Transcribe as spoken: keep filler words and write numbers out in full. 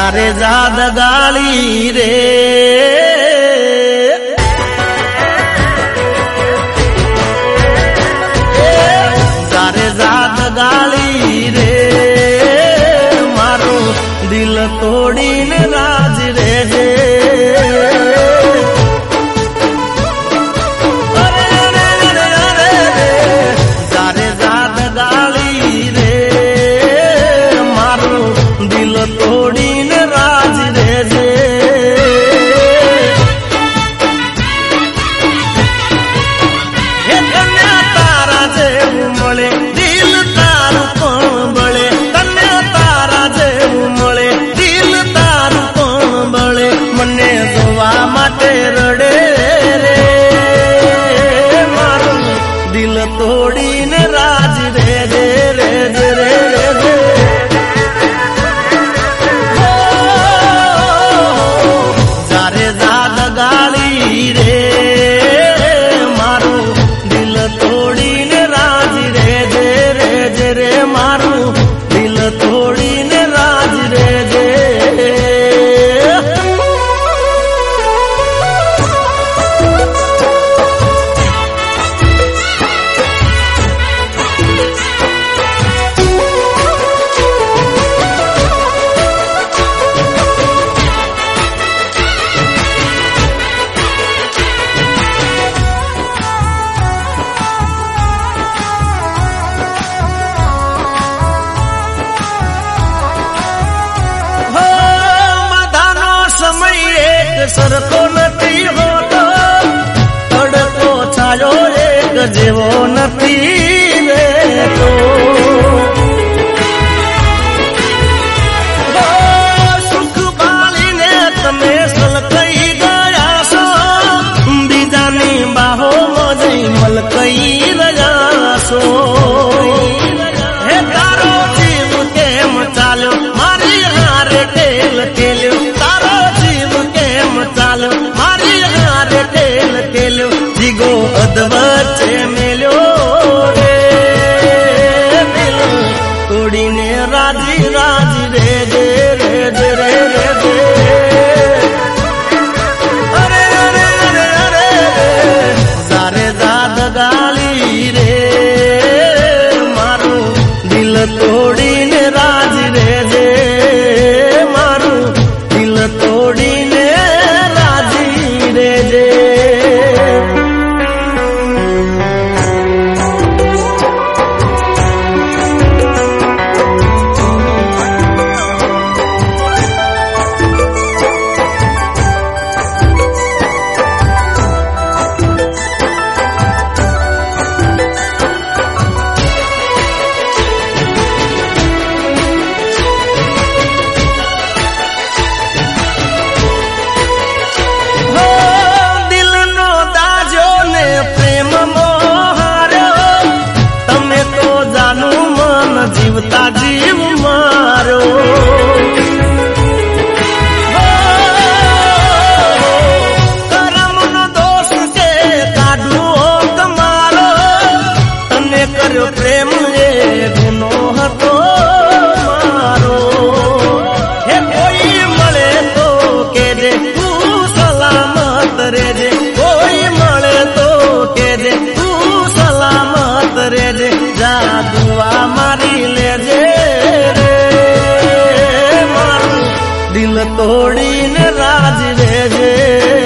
જારે જાદ ગાળી રે જારે જાદ ગાળી રે મારું દિલ તોડીને રાજ રે જે તોડીને રાજ રેજે હે કન્યા તારા જેવું મળે દિલ તારું પણ બળે કન્યા તારા જેવું મળે દિલ તારું પણ બળે મને જોવા માટે રડે રે મારું દિલ તોડીને રાજ રેજે રેજે રે રેજે સરખો નથી હોતો તડકો છાયો એક જેવો નથી રહેતો સુખ બાળીને તમે સલકાઈ ગયા છો બીજાની બાહોમાં જઈ મલકાઈ રહ્યા છો હે તારો જીવ કેમ ચાલ્યો મારી હારે ટેલ ટેલ્યો મારી હારે ટેલ ટેલ્યો જીગો અધવચ્ચે મેલ્યો રે દિલ તોડીને રાજી રાજી રે જે રે જે રે રે જે અરે અરે અરે અરે સારે જાદ ગાળી રે મારું દિલ તોડીને રાજી રે જે મારું દિલ તોડીને જીવતા જીવ મારો કરમનો દોષ કે કાઢું તમારો તને કર્યો પ્રેમ એ ગુનો હતો મારો હે કોઈ મળે તો કે દે તું સલામત રેજે કોઈ મળે તો કે દે તું સલામત રેજે જાદુઆ મારી લેજે રે મારું દિલ તોડીને રાજ રેજે